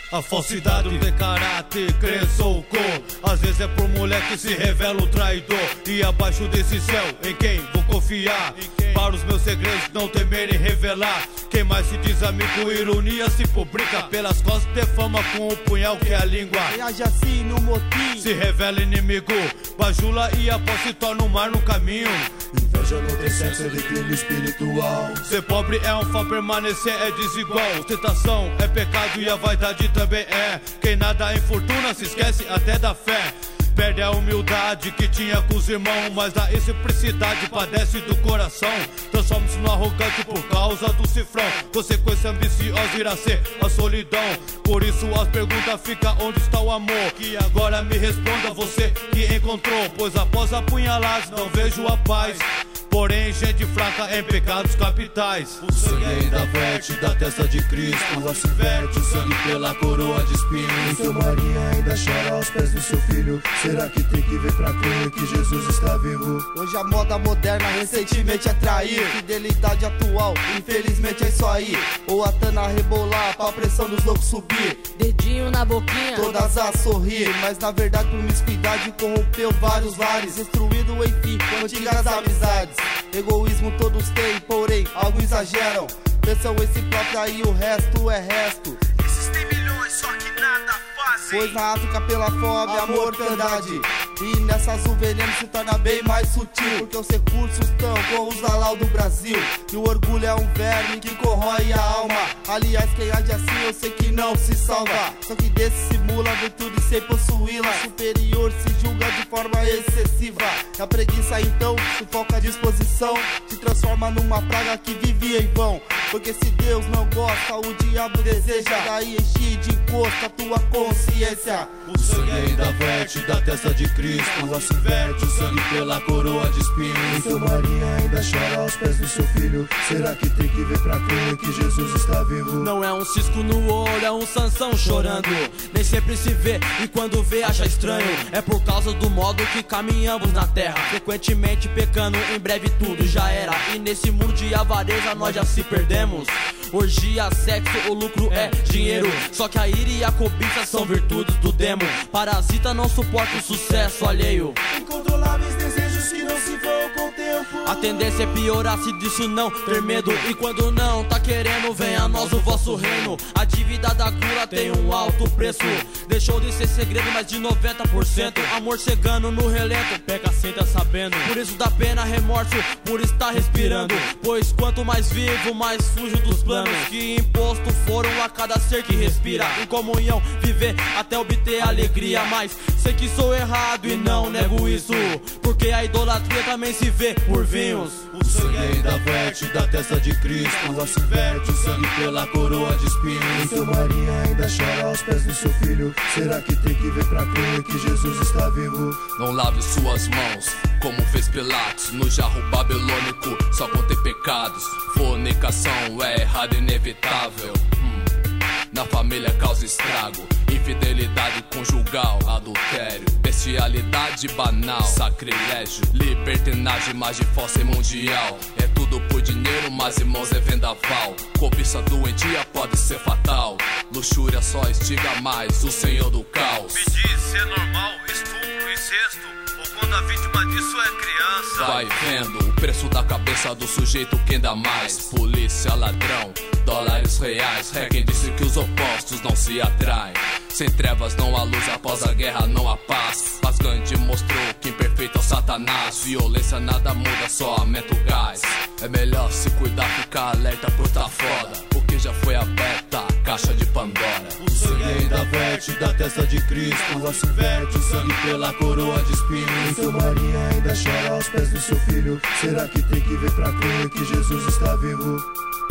A falsidade tem caráter, crença ou cor. Às vezes é por mulher que se revela o traidor. E abaixo desse céu, em quem vou confiar? Para os meus segredos não temerem revelar. Quem mais se diz amigo, ironia se publica. Pelas costas defama com o punhal que é a língua. Reage assim no motim, se revela inimigo, bajula e após se torna um mar no caminho. Inveja não tem sexo, é declínio espiritual. Ser pobre é um fã, permanecer é desigual. Ostentação é pecado e a vaidade também é. Quem nada em fortuna se esquece até da fé. Perde a humildade que tinha com os irmãos, mas da simplicidade padece do coração. Transforma-se no arrogante por causa do cifrão. Consequência ambiciosa irá ser a solidão. Por isso as perguntas ficam: onde está o amor? Que agora me responda você que encontrou. Pois após apunhalados não vejo a paz. Porém, gente fraca em pecados capitais. O sangue ainda verte da testa de Cristo. Ela se verte o sangue pela coroa de espinhos. Seu Maria ainda chora aos pés do seu filho. Será que tem que ver pra crer que Jesus está vivo? Hoje a moda moderna recentemente é trair. Fidelidade atual, infelizmente é isso aí. Ou a Tana rebolar pra pressão dos loucos subir. Dedinho na boquinha, todas a sorrir. Mas na verdade promiscuidade corrompeu vários lares. Destruindo enfim com antigas amizades. Egoísmo todos têm, porém alguns exageram. Pensam em si próprio e o resto é resto. Existem milhões, só que nada fazem. Pois na África pela fome, a mortandade. E nessas o veneno se torna bem mais sutil. Porque os recursos estão com os lalau do Brasil. E o orgulho é um verme que corrói a alma. Aliás, quem age assim eu sei que não se salva. Só que dissimula a virtude sem possuí-la. Superior se julga de forma excessiva. E a preguiça então sufoca a disposição. Se transforma numa praga que vive em vão. Porque se Deus não gosta, o diabo deseja. Daí enche de encosto a tua consciência. O sangue ainda verte da testa de Cristo. Ela se verte o sangue pela coroa de espinhos. Seu Maria ainda chora aos pés do seu filho. Será que tem que ver pra crer que Jesus está vivo? Não é um cisco no olho, é um Sansão chorando. Nem sempre se vê e quando vê acha estranho. É por causa do modo que caminhamos na terra, frequentemente pecando, em breve tudo já era. E nesse mundo de avareza nós já se perdemos. Orgia, sexo, o lucro é dinheiro. Só que a ira e a cobiça são virtudes do demo. Parasita não suporta o sucesso alheio. Incontroláveis desejos que não se vão com o tempo. A tendência é piorar se disso não ter medo. E quando não tá querendo, vem a nós o vosso reino. A dívida da cura tem um alto preço. Deixou de ser segredo mais de 90%. Amor chegando no relento, pega sem tá sabendo. Por isso dá pena, remorso por estar respirando. Pois quanto mais vivo, mais fujo dos planos que imposto foram a cada ser que respira. Em comunhão, viver até obter alegria. Mas sei que sou errado e não nego isso, porque a idolatria também se vê por vinhos. O sangue ainda verte da testa de Cristo. Ela se verte o sangue pela coroa de espinhos. Seu Maria ainda chora aos pés do seu filho. Será que tem que ver pra crer que Jesus está vivo? Não lave suas mãos, como fez Pilatos no jarro babilônico, só contém pecados. Fornicação é errado, inevitável. Na família causa estrago. Infidelidade conjugal, adultério, bestialidade banal, sacrilégio, libertinagem, magia falsa e mundial. É tudo por dinheiro, mas irmãos é vendaval. Cobiça doentia pode ser fatal. Luxúria só estiga mais o senhor do caos. Me diz se é normal, estupro, incesto, ou quando a vítima disso é criança. Vai vendo o preço da cabeça do sujeito, quem dá mais. Polícia, ladrão, dólares reais. É quem disse que os opostos não se atraem. Sem trevas não há luz, após a guerra não há paz. Mas Gandhi mostrou que imperfeito é o Satanás. Violência nada muda, só aumenta o gás. É melhor se cuidar, ficar alerta por tá foda, porque já foi aberta a caixa de Pandora. O sangue ainda verte da testa de Cristo. Ela se verte o sangue pela coroa de espinhos. Seu Maria ainda chora aos pés do seu filho. Será que tem que ver pra crer que Jesus está vivo?